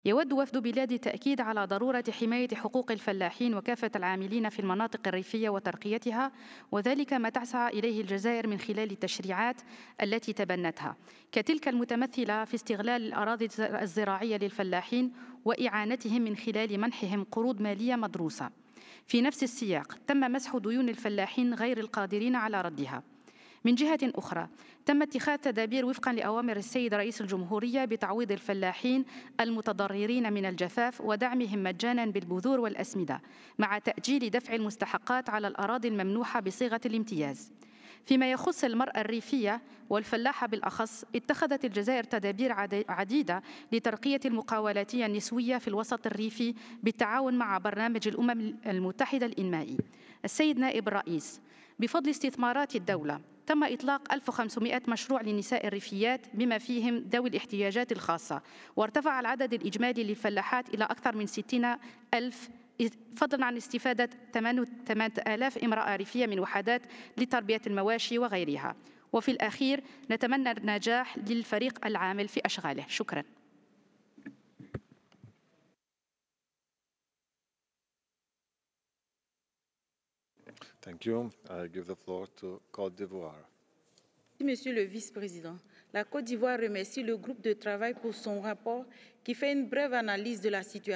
يود وفد بلادي التأكيد على ضرورة حماية حقوق الفلاحين وكافة العاملين في المناطق الريفية وترقيتها، وذلك ما تسعى إليه الجزائر من خلال التشريعات التي تبنتها، كتلك المتمثلة في استغلال الأراضي الزراعية للفلاحين وإعانتهم من خلال منحهم قروض مالية مدروسة. في نفس السياق تم مسح ديون الفلاحين غير القادرين على ردها. من جهة أخرى تم اتخاذ تدابير وفقا لأوامر السيد رئيس الجمهورية بتعويض الفلاحين المتضررين من الجفاف ودعمهم مجانا بالبذور والأسمدة، مع تأجيل دفع المستحقات على الأراضي الممنوحة بصيغة الامتياز. فيما يخص المرأة الريفية والفلاحة بالأخص، اتخذت الجزائر تدابير عديدة لترقية المقاولاتية النسوية في الوسط الريفي بالتعاون مع برنامج الأمم المتحدة الإنمائي. السيد نائب الرئيس، بفضل استثمارات الدولة تم إطلاق 1500 مشروع للنساء الريفيات بما فيهم ذوي الاحتياجات الخاصة، وارتفع العدد الإجمالي للفلاحات إلى أكثر من 60 ألف، فضلا عن استفادة 8000 امرأة ريفية من وحدات لتربية المواشي وغيرها. وفي الأخير نتمنى النجاح للفريق العامل في أشغاله. شكرا. Thank you. I give the floor to Côte d'Ivoire. Monsieur le Vice-président, la Côte d'Ivoire remercie le groupe de travail pour son rapport qui fait une brève analyse de la situation.